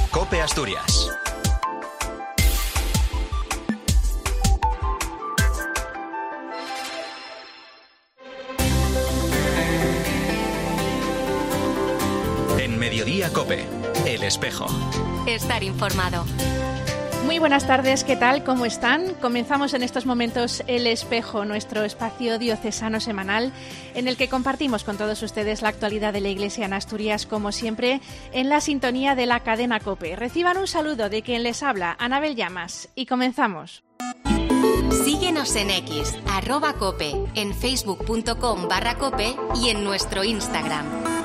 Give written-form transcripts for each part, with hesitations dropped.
COPE Asturias. En Mediodía COPE, El Espejo. Estar informado. Muy buenas tardes, ¿qué tal? ¿Cómo están? Comenzamos en estos momentos El Espejo, nuestro espacio diocesano semanal en el que compartimos con todos ustedes la actualidad de la Iglesia en Asturias, como siempre, en la sintonía de la cadena COPE. Reciban un saludo de quien les habla, Anabel Llamas, y comenzamos. Síguenos en X, @cope, en facebook.com/cope y en nuestro Instagram.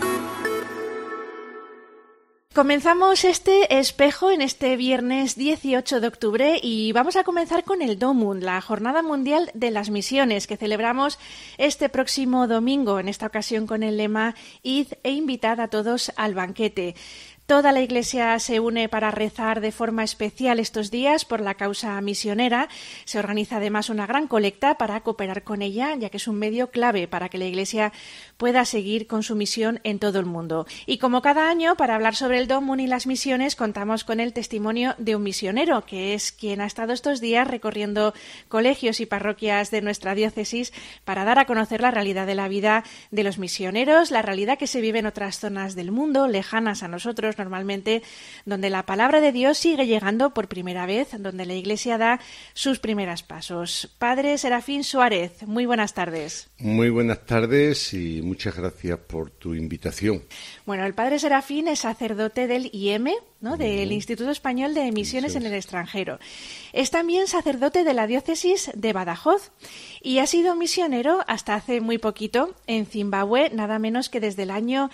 Comenzamos este espejo en este viernes 18 de octubre y vamos a comenzar con el Domum, la Jornada Mundial de las Misiones, que celebramos este próximo domingo, en esta ocasión con el lema Id e invitad a todos al banquete. Toda la Iglesia se une para rezar de forma especial estos días por la causa misionera. Se organiza además una gran colecta para cooperar con ella, ya que es un medio clave para que la Iglesia pueda seguir con su misión en todo el mundo. Y como cada año, para hablar sobre el Domum y las misiones, contamos con el testimonio de un misionero, que es quien ha estado estos días recorriendo colegios y parroquias de nuestra diócesis para dar a conocer la realidad de la vida de los misioneros, la realidad que se vive en otras zonas del mundo, lejanas a nosotros normalmente, donde la palabra de Dios sigue llegando por primera vez, donde la Iglesia da sus primeros pasos. Padre Serafín Suárez, muy buenas tardes. Muy buenas tardes y muchas gracias por tu invitación. Bueno, el Padre Serafín es sacerdote del IEM, ¿no? Del Instituto Español de Misiones en el Extranjero. Es también sacerdote de la diócesis de Badajoz y ha sido misionero hasta hace muy poquito en Zimbabue, nada menos que desde el año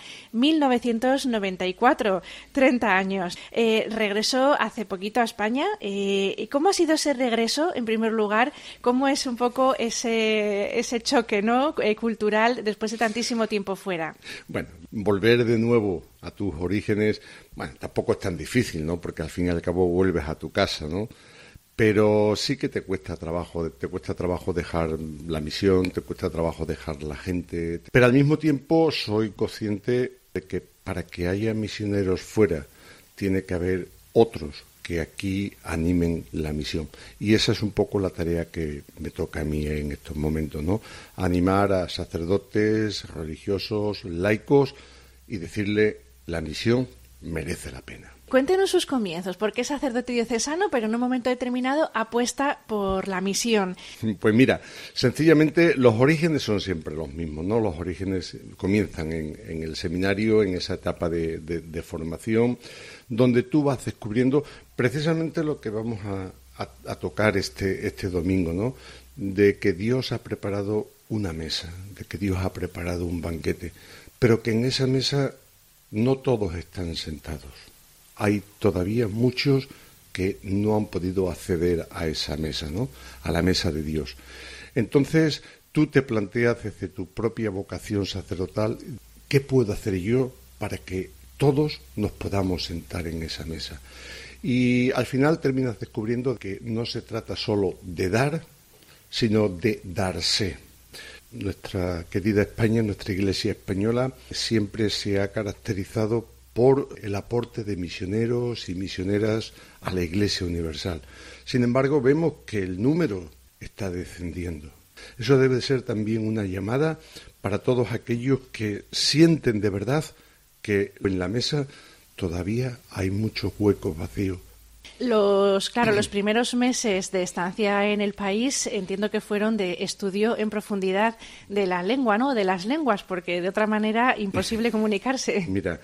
1994, 30 años. Regresó hace poquito a España. ¿Cómo ha sido ese regreso, en primer lugar? ¿Cómo es un poco ese choque, ¿no? Cultural después de tantísimo tiempo fuera? Bueno, volver de nuevo a tus orígenes, bueno, tampoco es tan difícil, ¿no? Porque al fin y al cabo vuelves a tu casa, ¿no? Pero sí que te cuesta trabajo dejar la misión, te cuesta trabajo dejar la gente. Pero al mismo tiempo soy consciente de que para que haya misioneros fuera tiene que haber otros que aquí animen la misión. Y esa es un poco la tarea que me toca a mí en estos momentos, ¿no? Animar a sacerdotes, religiosos, laicos y decirle la misión merece la pena. Cuéntenos sus comienzos, porque es sacerdote diocesano, pero en un momento determinado apuesta por la misión. Pues mira, sencillamente los orígenes son siempre los mismos, ¿no? Los orígenes comienzan en el seminario, en esa etapa de formación, donde tú vas descubriendo precisamente lo que vamos a tocar este domingo, ¿no? De que Dios ha preparado una mesa, de que Dios ha preparado un banquete, pero que en esa mesa no todos están sentados. Hay todavía muchos que no han podido acceder a esa mesa, ¿no? A la mesa de Dios. Entonces, tú te planteas desde tu propia vocación sacerdotal, ¿qué puedo hacer yo para que todos nos podamos sentar en esa mesa? Y al final terminas descubriendo que no se trata solo de dar, sino de darse. Nuestra querida España, nuestra Iglesia española, siempre se ha caracterizado por el aporte de misioneros y misioneras a la Iglesia universal. Sin embargo, vemos que el número está descendiendo. Eso debe ser también una llamada para todos aquellos que sienten de verdad que en la mesa todavía hay muchos huecos vacíos. Los primeros meses de estancia en el país entiendo que fueron de estudio en profundidad de la lengua, ¿no? De las lenguas, porque de otra manera imposible comunicarse. Mira,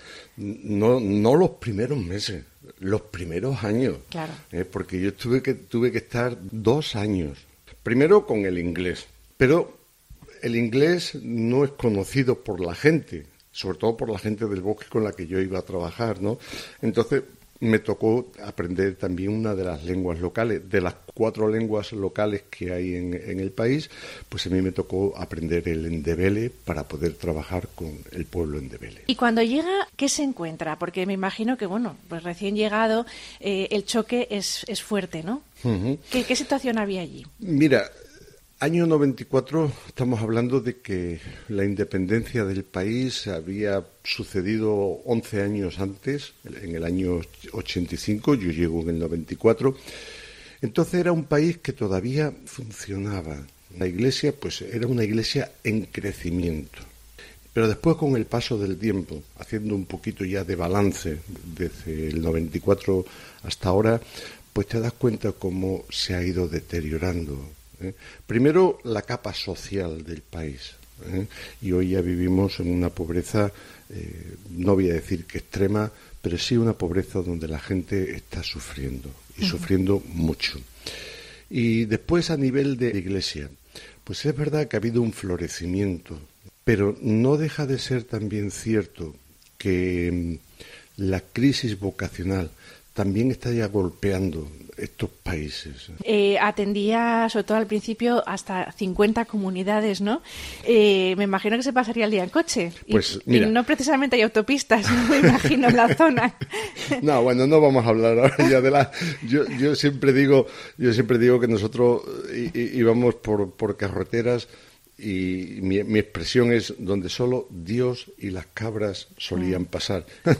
no los primeros meses, los primeros años. Claro. Porque yo tuve que estar 2 años. Primero con el inglés, pero el inglés no es conocido por la gente, sobre todo por la gente del bosque con la que yo iba a trabajar, ¿no? Entonces me tocó aprender también una de las lenguas locales. De las 4 lenguas locales que hay en el país, pues a mí me tocó aprender el endebele para poder trabajar con el pueblo endebele. Y cuando llega, ¿qué se encuentra? Porque me imagino que, bueno, pues recién llegado, el choque es fuerte, ¿no? Uh-huh. ¿Qué situación había allí? Mira, Año 94, estamos hablando de que la independencia del país había sucedido 11 años antes, en el año 85, yo llego en el 94. Entonces era un país que todavía funcionaba. La iglesia, pues era una iglesia en crecimiento. Pero después, con el paso del tiempo, haciendo un poquito ya de balance desde el 94 hasta ahora, pues te das cuenta cómo se ha ido deteriorando. Primero, la capa social del país. Y hoy ya vivimos en una pobreza, no voy a decir que extrema, pero sí una pobreza donde la gente está sufriendo, y sufriendo mucho. Y después, a nivel de iglesia, pues es verdad que ha habido un florecimiento, pero no deja de ser también cierto que la crisis vocacional también está ya golpeando estos países. Atendía, sobre todo al principio, hasta 50 comunidades, ¿no? Me imagino que se pasaría el día en coche. Pues mira, y no precisamente hay autopistas, me imagino, en la zona. No, bueno, no vamos a hablar ahora ya de la... Yo siempre digo que nosotros íbamos por carreteras y mi expresión es donde solo Dios y las cabras solían pasar.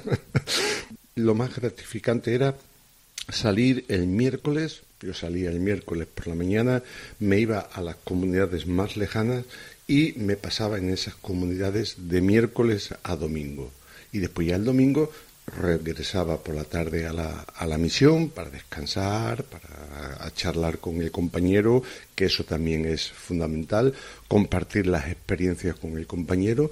Lo más gratificante era salir el miércoles. Yo salía el miércoles por la mañana, me iba a las comunidades más lejanas y me pasaba en esas comunidades de miércoles a domingo. Y después ya el domingo regresaba por la tarde a la misión para descansar, para charlar con el compañero, que eso también es fundamental, compartir las experiencias con el compañero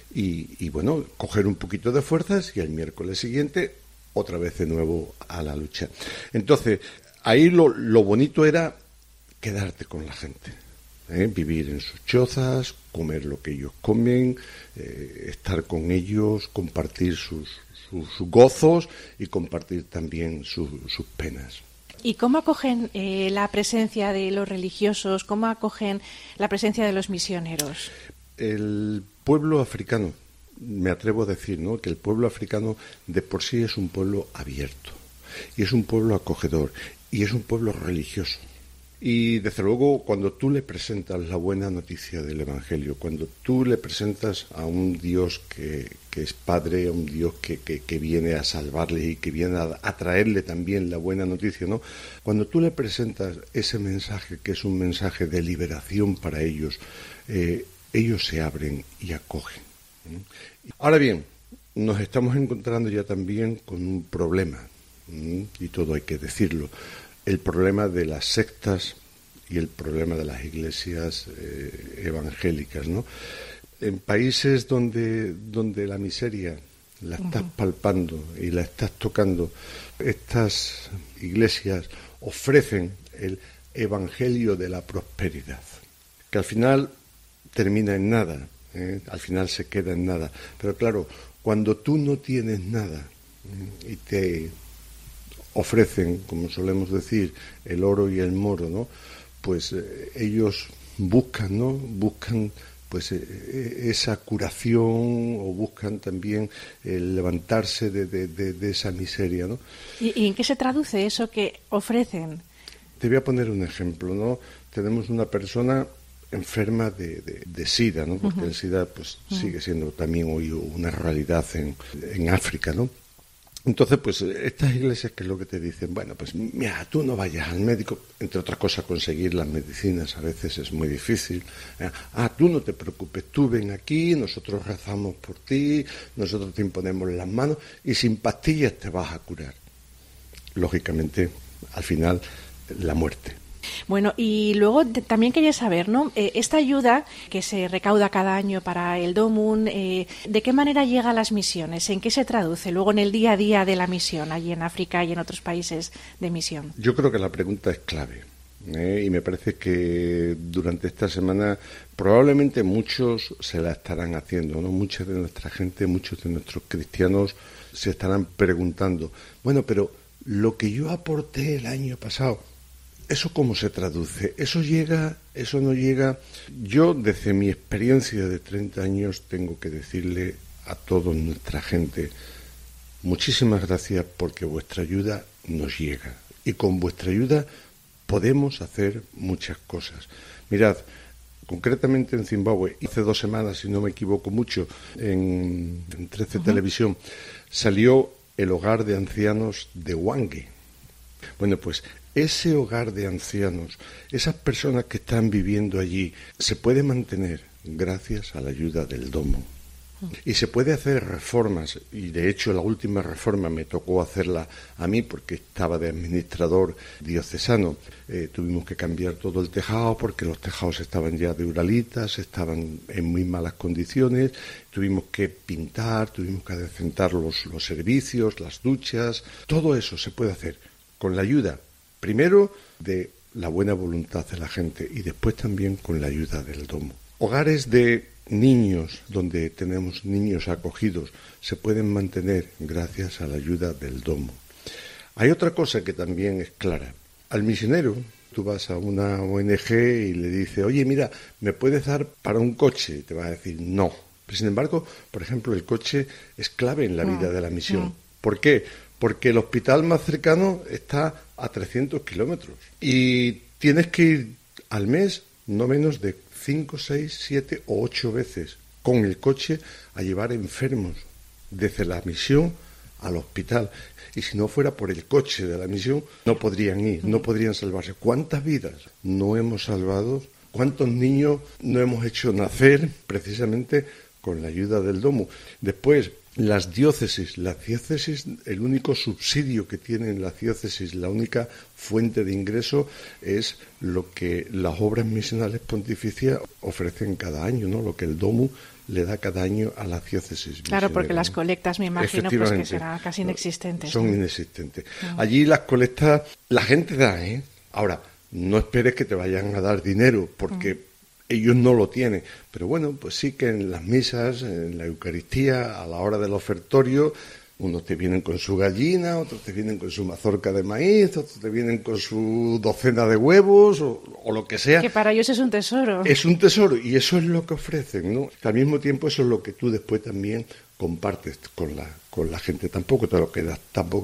y bueno, coger un poquito de fuerzas y el miércoles siguiente otra vez de nuevo a la lucha. Entonces, ahí lo bonito era quedarte con la gente, vivir en sus chozas, comer lo que ellos comen, estar con ellos, compartir sus gozos y compartir también sus penas. ¿Y cómo acogen la presencia de los religiosos? ¿Cómo acogen la presencia de los misioneros? El pueblo africano, me atrevo a decir, ¿no?, que el pueblo africano de por sí es un pueblo abierto, y es un pueblo acogedor, y es un pueblo religioso. Y desde luego, cuando tú le presentas la buena noticia del Evangelio, cuando tú le presentas a un Dios que es Padre, a un Dios que viene a salvarle y que viene a traerle también la buena noticia, ¿no? Cuando tú le presentas ese mensaje, que es un mensaje de liberación para ellos, ellos se abren y acogen. Ahora bien, nos estamos encontrando ya también con un problema, y todo hay que decirlo, el problema de las sectas y el problema de las iglesias evangélicas, ¿no? En países donde la miseria la estás palpando y la estás tocando, estas iglesias ofrecen el evangelio de la prosperidad, que al final termina en nada. Al final se queda en nada. Pero claro, cuando tú no tienes nada y te ofrecen, como solemos decir, el oro y el moro, ¿no?, pues ellos buscan, ¿no?, buscan pues esa curación, o buscan también el levantarse de esa miseria, ¿no? ¿Y en qué se traduce eso que ofrecen? Te voy a poner un ejemplo, ¿no? Tenemos una persona enferma de SIDA, ¿no? Porque el SIDA pues sigue siendo también hoy una realidad en África, ¿no? Entonces, pues estas iglesias, ¿qué es lo que te dicen? Bueno, pues mira, tú no vayas al médico, entre otras cosas conseguir las medicinas a veces es muy difícil. Tú no te preocupes, tú ven aquí, nosotros rezamos por ti, nosotros te imponemos las manos y sin pastillas te vas a curar. Lógicamente, al final, la muerte. Bueno, y luego también quería saber, ¿no?, esta ayuda que se recauda cada año para el DOMUN, ¿de qué manera llega a las misiones? ¿En qué se traduce luego en el día a día de la misión, allí en África y en otros países de misión? Yo creo que la pregunta es clave, y me parece que durante esta semana probablemente muchos se la estarán haciendo, ¿no? Mucha de nuestra gente, muchos de nuestros cristianos se estarán preguntando, bueno, pero lo que yo aporté el año pasado, ¿eso cómo se traduce? ¿Eso llega? ¿Eso no llega? Yo, desde mi experiencia de 30 años, tengo que decirle a toda nuestra gente, muchísimas gracias porque vuestra ayuda nos llega. Y con vuestra ayuda podemos hacer muchas cosas. Mirad, concretamente en Zimbabue, hace 2 semanas, si no me equivoco mucho, en 13 Televisión, salió el hogar de ancianos de Hwange. Bueno, pues ese hogar de ancianos, esas personas que están viviendo allí, se puede mantener gracias a la ayuda del domo. Y se puede hacer reformas, y de hecho la última reforma me tocó hacerla a mí porque estaba de administrador diocesano. Tuvimos que cambiar todo el tejado porque los tejados estaban ya de uralitas, estaban en muy malas condiciones, tuvimos que pintar, tuvimos que adecentar los servicios, las duchas. Todo eso se puede hacer con la ayuda, primero, de la buena voluntad de la gente y después también con la ayuda del domo. Hogares de niños, donde tenemos niños acogidos, se pueden mantener gracias a la ayuda del domo. Hay otra cosa que también es clara. Al misionero, tú vas a una ONG y le dices, oye, mira, ¿me puedes dar para un coche? Y te va a decir, no. Pero, sin embargo, por ejemplo, el coche es clave en la vida de la misión. ¿Por qué? Porque el hospital más cercano está a 300 kilómetros y tienes que ir al mes no menos de 5, 6, 7 o 8 veces con el coche a llevar enfermos desde la misión al hospital. Y si no fuera por el coche de la misión, no podrían ir, no podrían salvarse. ¿Cuántas vidas no hemos salvado? ¿Cuántos niños no hemos hecho nacer precisamente con la ayuda del domo? Después, las diócesis, el único subsidio que tienen las diócesis, la única fuente de ingreso es lo que las obras misionales pontificias ofrecen cada año, ¿no? Lo que el domo le da cada año a las diócesis. Claro, porque las colectas, me imagino, pues que serán casi inexistentes. Son inexistentes. Allí las colectas, la gente da, ¿eh? Ahora, no esperes que te vayan a dar dinero, porque ellos no lo tienen, pero bueno, pues sí que en las misas, en la Eucaristía, a la hora del ofertorio, unos te vienen con su gallina, otros te vienen con su mazorca de maíz, otros te vienen con su docena de huevos o lo que sea. Que para ellos es un tesoro. Es un tesoro y eso es lo que ofrecen, ¿no? Al mismo tiempo eso es lo que tú después también compartes con la gente, tampoco te lo quedas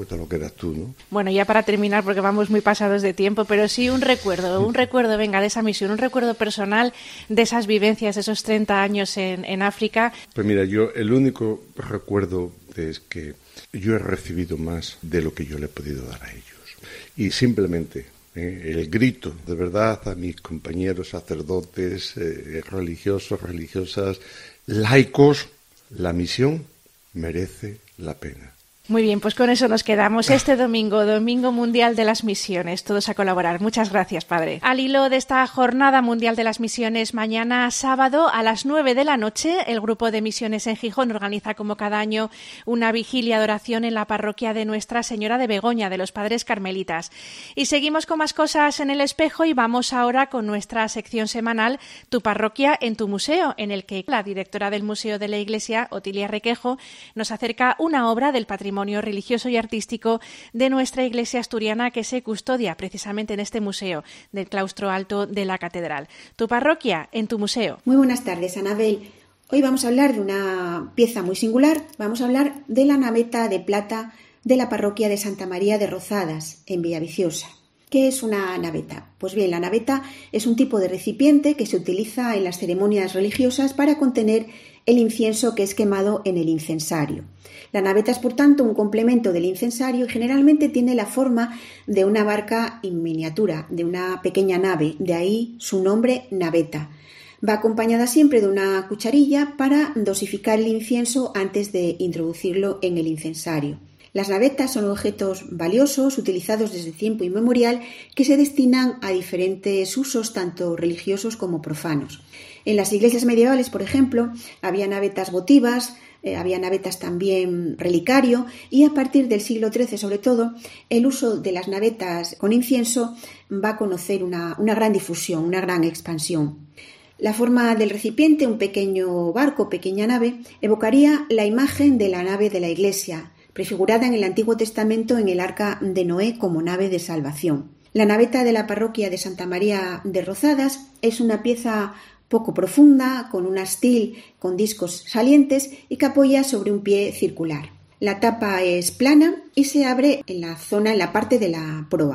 tú, ¿no? Bueno, ya para terminar, porque vamos muy pasados de tiempo, pero sí un recuerdo, venga, de esa misión, un recuerdo personal de esas vivencias, de esos 30 años en África. Pues mira, yo el único recuerdo es que yo he recibido más de lo que yo le he podido dar a ellos. Y simplemente el grito, de verdad, a mis compañeros sacerdotes, religiosos, religiosas, laicos, la misión merece la pena. Muy bien, pues con eso nos quedamos este domingo, Domingo Mundial de las Misiones. Todos a colaborar. Muchas gracias, padre. Al hilo de esta Jornada Mundial de las Misiones, mañana sábado a las 9 de la noche, el Grupo de Misiones en Gijón organiza como cada año una vigilia de oración en la parroquia de Nuestra Señora de Begoña, de los Padres Carmelitas. Y seguimos con más cosas en el espejo y vamos ahora con nuestra sección semanal Tu parroquia en tu museo, en el que la directora del Museo de la Iglesia, Otilia Requejo, nos acerca una obra del patrimonio religioso y artístico de nuestra iglesia asturiana que se custodia precisamente en este museo del claustro alto de la catedral. Tu parroquia en tu museo. Muy buenas tardes, Anabel. Hoy vamos a hablar de una pieza muy singular. Vamos a hablar de la naveta de plata de la parroquia de Santa María de Rozadas, en Villaviciosa. ¿Qué es una naveta? Pues bien, la naveta es un tipo de recipiente que se utiliza en las ceremonias religiosas para contener el incienso que es quemado en el incensario. La naveta es, por tanto, un complemento del incensario y generalmente tiene la forma de una barca en miniatura, de una pequeña nave, de ahí su nombre, naveta. Va acompañada siempre de una cucharilla para dosificar el incienso antes de introducirlo en el incensario. Las navetas son objetos valiosos utilizados desde tiempo inmemorial que se destinan a diferentes usos tanto religiosos como profanos. En las iglesias medievales, por ejemplo, había navetas votivas, había navetas también relicario y a partir del siglo XIII, sobre todo, el uso de las navetas con incienso va a conocer una gran difusión, una gran expansión. La forma del recipiente, un pequeño barco, pequeña nave, evocaría la imagen de la nave de la iglesia, prefigurada en el Antiguo Testamento en el Arca de Noé como nave de salvación. La naveta de la parroquia de Santa María de Rozadas es una pieza poco profunda, con un astil con discos salientes y que apoya sobre un pie circular. La tapa es plana y se abre en la parte de la proa.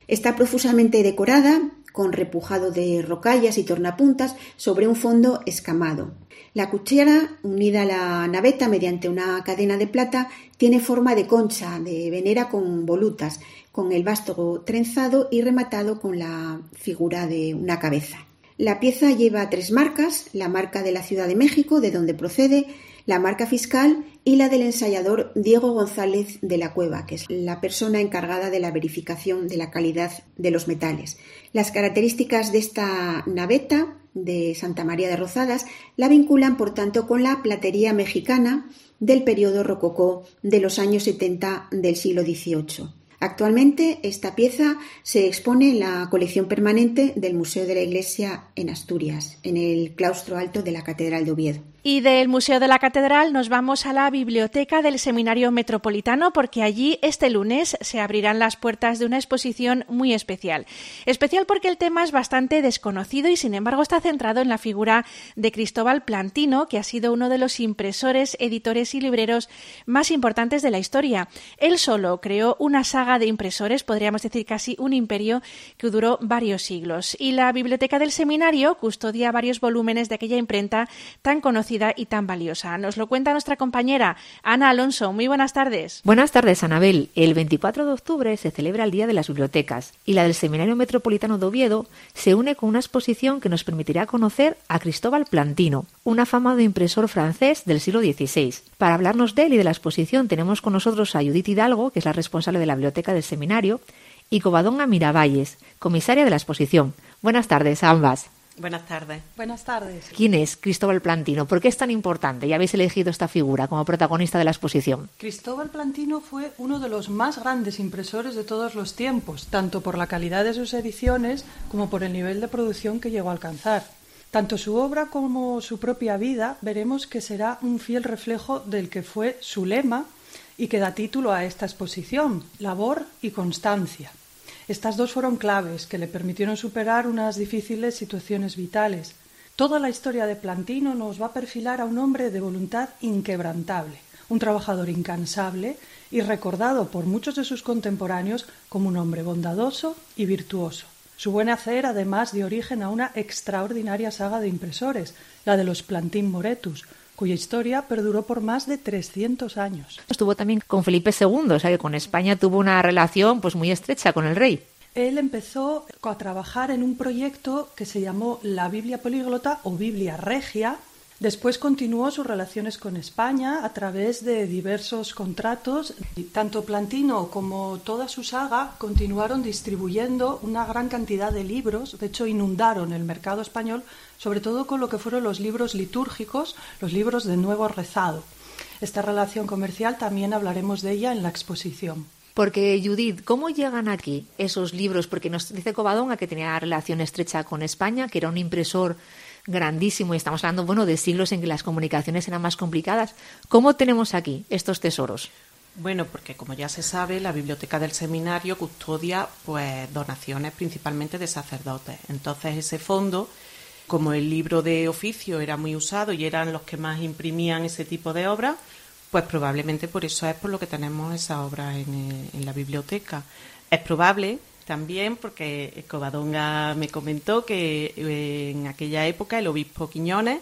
Está profusamente decorada con repujado de rocallas y tornapuntas sobre un fondo escamado. La cuchara, unida a la naveta mediante una cadena de plata, tiene forma de concha de venera con volutas, con el vástago trenzado y rematado con la figura de una cabeza. La pieza lleva 3 marcas: la marca de la Ciudad de México, de donde procede, la marca fiscal y la del ensayador Diego González de la Cueva, que es la persona encargada de la verificación de la calidad de los metales. Las características de esta naveta de Santa María de Rozadas la vinculan, por tanto, con la platería mexicana del periodo rococó de los años 70 del siglo XVIII. Actualmente esta pieza se expone en la colección permanente del Museo de la Iglesia en Asturias, en el claustro alto de la Catedral de Oviedo. Y del Museo de la Catedral nos vamos a la Biblioteca del Seminario Metropolitano, porque allí este lunes se abrirán las puertas de una exposición muy especial. Especial porque el tema es bastante desconocido y sin embargo está centrado en la figura de Cristóbal Plantino, que ha sido uno de los impresores, editores y libreros más importantes de la historia. Él solo creó una saga de impresores, podríamos decir casi un imperio, que duró varios siglos. Y la Biblioteca del Seminario custodia varios volúmenes de aquella imprenta tan conocida y tan valiosa. Nos lo cuenta nuestra compañera Ana Alonso. Muy buenas tardes. Buenas tardes, Anabel. El 24 de octubre se celebra el Día de las Bibliotecas y la del Seminario Metropolitano de Oviedo se une con una exposición que nos permitirá conocer a Cristóbal Plantino, un afamado impresor francés del siglo XVI. Para hablarnos de él y de la exposición tenemos con nosotros a Judith Hidalgo, que es la responsable de la Biblioteca del Seminario, y Covadonga Miravalles, comisaria de la exposición. Buenas tardes a ambas. Buenas tardes. Buenas tardes. ¿Quién es Cristóbal Plantino? ¿Por qué es tan importante? Ya habéis elegido esta figura como protagonista de la exposición. Cristóbal Plantino fue uno de los más grandes impresores de todos los tiempos, tanto por la calidad de sus ediciones como por el nivel de producción que llegó a alcanzar. Tanto su obra como su propia vida veremos que será un fiel reflejo del que fue su lema y que da título a esta exposición: labor y constancia. Estas dos fueron claves que le permitieron superar unas difíciles situaciones vitales. Toda la historia de Plantino nos va a perfilar a un hombre de voluntad inquebrantable, un trabajador incansable y recordado por muchos de sus contemporáneos como un hombre bondadoso y virtuoso. Su buen hacer además dio origen a una extraordinaria saga de impresores, la de los Plantin Moretus, cuya historia perduró por más de 300 años. Estuvo también con Felipe II, o sea que con España tuvo una relación pues muy estrecha con el rey. Él empezó a trabajar en un proyecto que se llamó la Biblia Políglota o Biblia Regia. Después continuó sus relaciones con España a través de diversos contratos. Tanto Plantino como toda su saga continuaron distribuyendo una gran cantidad de libros. De hecho, inundaron el mercado español, sobre todo con lo que fueron los libros litúrgicos, los libros de nuevo rezado. Esta relación comercial también hablaremos de ella en la exposición. Porque, Judith, ¿cómo llegan aquí esos libros? Porque nos dice Covadonga que tenía relación estrecha con España, que era un impresor grandísimo y estamos hablando, de siglos en que las comunicaciones eran más complicadas. ¿Cómo tenemos aquí estos tesoros? Bueno, porque como ya se sabe, la Biblioteca del Seminario custodia donaciones principalmente de sacerdotes. Entonces ese fondo, como el libro de oficio era muy usado y eran los que más imprimían ese tipo de obras, pues probablemente por eso es por lo que tenemos esa obra en la biblioteca. Es probable también porque Covadonga me comentó que en aquella época el obispo Quiñones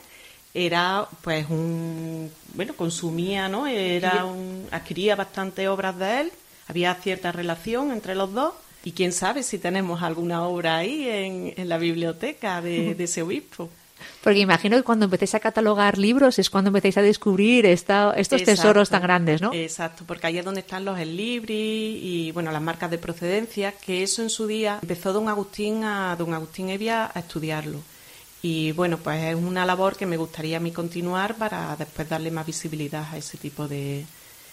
era pues consumía, ¿no? Adquiría bastantes obras de él, había cierta relación entre los dos y quién sabe si tenemos alguna obra ahí en la biblioteca de ese obispo. Porque imagino que cuando empecéis a catalogar libros es cuando empecéis a descubrir estos tesoros tan grandes, ¿no? Exacto, porque ahí es donde están los exlibris y las marcas de procedencia, que eso en su día empezó don Agustín Evia a estudiarlo. Y pues es una labor que me gustaría a mí continuar para después darle más visibilidad a ese tipo de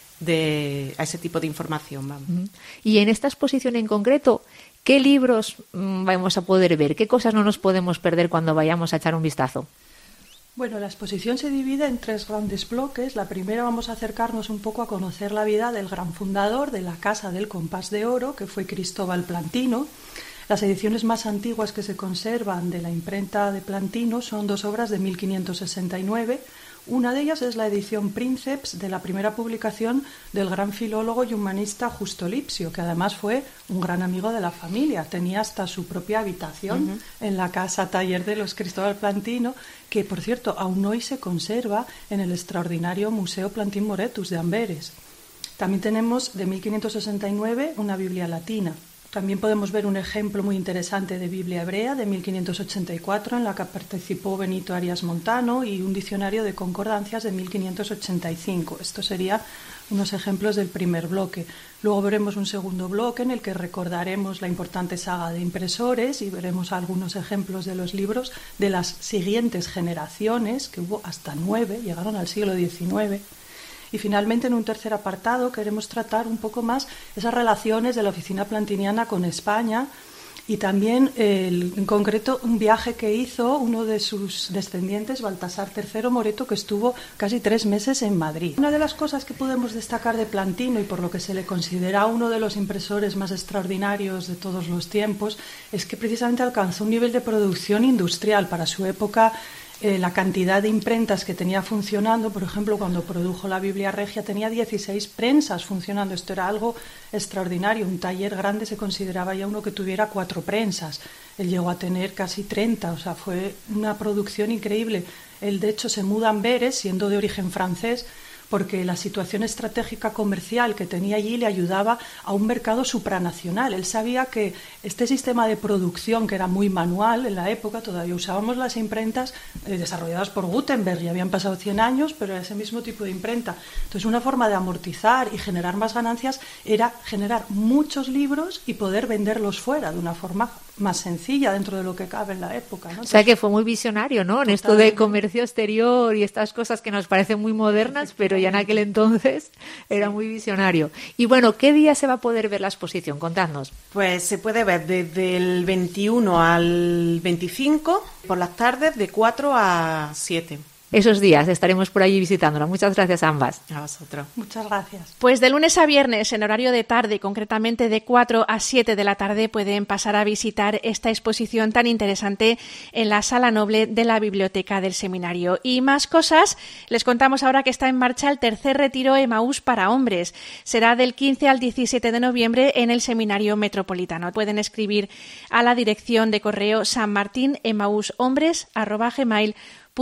información. Vamos. Y en esta exposición en concreto, ¿qué libros vamos a poder ver? ¿Qué cosas no nos podemos perder cuando vayamos a echar un vistazo? Bueno, la exposición se divide en 3 grandes bloques. La primera vamos a acercarnos un poco a conocer la vida del gran fundador de la Casa del Compás de Oro, que fue Cristóbal Plantino. Las ediciones más antiguas que se conservan de la imprenta de Plantino son 2 obras de 1569, Una de ellas es la edición Princeps de la primera publicación del gran filólogo y humanista Justo Lipsio, que además fue un gran amigo de la familia. Tenía hasta su propia habitación en la casa taller de los Cristóbal Plantino, que por cierto aún hoy se conserva en el extraordinario Museo Plantin Moretus de Amberes. También tenemos de 1569 una Biblia latina. También podemos ver un ejemplo muy interesante de Biblia hebrea de 1584 en la que participó Benito Arias Montano y un diccionario de concordancias de 1585. Estos serían unos ejemplos del primer bloque. Luego veremos un segundo bloque en el que recordaremos la importante saga de impresores y veremos algunos ejemplos de los libros de las siguientes generaciones, que hubo hasta 9, llegaron al siglo XIX. Y finalmente, en un tercer apartado, queremos tratar un poco más esas relaciones de la oficina plantiniana con España y también, en concreto, un viaje que hizo uno de sus descendientes, Baltasar III Moreto, que estuvo casi 3 meses en Madrid. Una de las cosas que podemos destacar de Plantino y por lo que se le considera uno de los impresores más extraordinarios de todos los tiempos es que precisamente alcanzó un nivel de producción industrial para su época. La cantidad de imprentas que tenía funcionando, por ejemplo, cuando produjo la Biblia Regia tenía 16 prensas funcionando. Esto era algo extraordinario. Un taller grande se consideraba ya uno que tuviera 4 prensas. Él llegó a tener casi 30, o sea, fue una producción increíble. Él, de hecho, se muda a Amberes, siendo de origen francés, porque la situación estratégica comercial que tenía allí le ayudaba a un mercado supranacional. Él sabía que este sistema de producción, que era muy manual en la época, todavía usábamos las imprentas desarrolladas por Gutenberg, ya habían pasado 100 años, pero era ese mismo tipo de imprenta. Entonces, una forma de amortizar y generar más ganancias era generar muchos libros y poder venderlos fuera de una forma más sencilla dentro de lo que cabe en la época, ¿no? Entonces, o sea que fue muy visionario, ¿no? En esto de comercio exterior y estas cosas que nos parecen muy modernas, pero ya en aquel entonces era muy visionario. Y bueno, ¿qué día se va a poder ver la exposición? Contadnos. Pues se puede ver desde el 21 al 25 por las tardes de 4 a 7. Esos días estaremos por allí visitándola. Muchas gracias a ambas. A vosotros. Muchas gracias. Pues de lunes a viernes, en horario de tarde, concretamente de 4 a 7 de la tarde, pueden pasar a visitar esta exposición tan interesante en la Sala Noble de la Biblioteca del Seminario. Y más cosas, les contamos ahora que está en marcha el tercer retiro Emaús para hombres. Será del 15 al 17 de noviembre en el Seminario Metropolitano. Pueden escribir a la dirección de correo sanmartinemaushombres@gmail.com.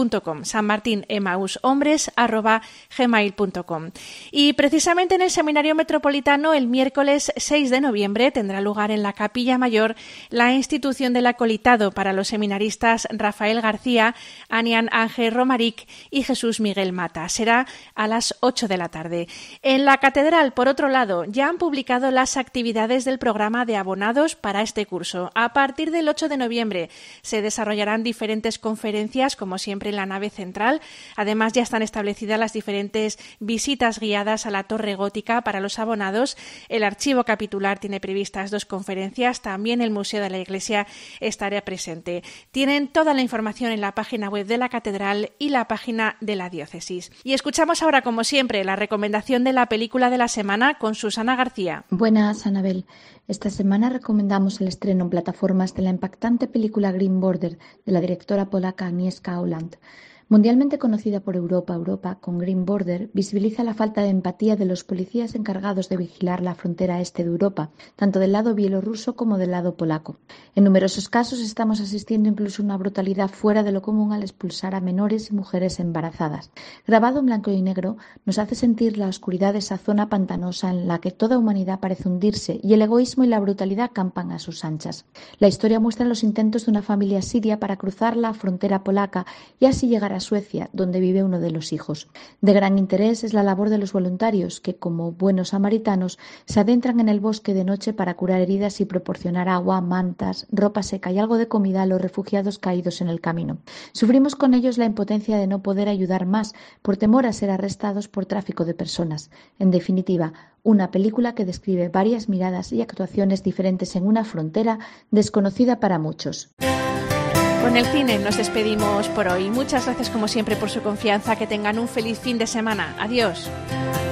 sanmartinemaushombres@gmail.com. Y precisamente en el Seminario Metropolitano, el miércoles 6 de noviembre, tendrá lugar en la Capilla Mayor la institución del acolitado para los seminaristas Rafael García, Anian Ángel Romaric y Jesús Miguel Mata. Será a las 8 de la tarde. En la Catedral, por otro lado, ya han publicado las actividades del programa de abonados para este curso. A partir del 8 de noviembre se desarrollarán diferentes conferencias, como siempre en la nave central. Además, ya están establecidas las diferentes visitas guiadas a la Torre Gótica para los abonados. El archivo capitular tiene previstas 2 conferencias. También el Museo de la Iglesia estará presente. Tienen toda la información en la página web de la Catedral y la página de la Diócesis. Y escuchamos ahora, como siempre, la recomendación de la película de la semana con Susana García. Buenas, Anabel. Esta semana recomendamos el estreno en plataformas de la impactante película Green Border de la directora polaca Agnieszka Holland. Mundialmente conocida por Europa, con Green Border visibiliza la falta de empatía de los policías encargados de vigilar la frontera este de Europa, tanto del lado bielorruso como del lado polaco. En numerosos casos estamos asistiendo incluso a una brutalidad fuera de lo común al expulsar a menores y mujeres embarazadas. Grabado en blanco y negro, nos hace sentir la oscuridad de esa zona pantanosa en la que toda humanidad parece hundirse y el egoísmo y la brutalidad campan a sus anchas. La historia muestra los intentos de una familia siria para cruzar la frontera polaca y así llegar a Suecia, donde vive uno de los hijos. De gran interés es la labor de los voluntarios que, como buenos samaritanos, se adentran en el bosque de noche para curar heridas y proporcionar agua, mantas, ropa seca y algo de comida a los refugiados caídos en el camino. Sufrimos con ellos la impotencia de no poder ayudar más por temor a ser arrestados por tráfico de personas. En definitiva, una película que describe varias miradas y actuaciones diferentes en una frontera desconocida para muchos. Con el cine nos despedimos por hoy. Muchas gracias como siempre por su confianza. Que tengan un feliz fin de semana. Adiós.